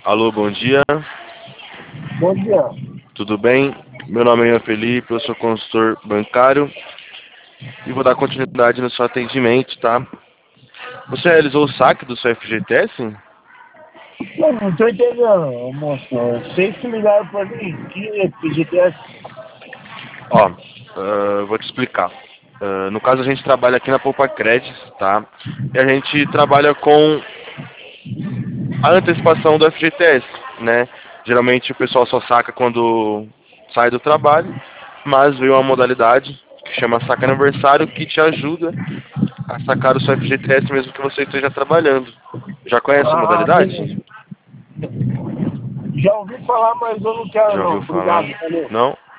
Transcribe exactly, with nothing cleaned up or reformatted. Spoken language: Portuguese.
Alô, bom dia. Bom dia. Tudo bem? Meu nome é Ian Felipe, eu sou consultor bancário e vou dar continuidade no seu atendimento, tá? Você realizou o saque do seu F G T S? Não, não tô entendendo, moço. Vocês que ligaram pra mim, que F G T S? Ó, uh, vou te explicar. Uh, no caso, a gente trabalha aqui na Poupa Crédito, tá? E a gente trabalha com a antecipação do F G T S, né? Geralmente o pessoal só saca quando sai do trabalho, mas veio uma modalidade que chama saque aniversário que te ajuda a sacar o seu F G T S mesmo que você esteja trabalhando. Já conhece a Ah, modalidade? beleza. Já ouvi falar, mas eu não quero Já ouviu não. falar? Obrigado, valeu. Não?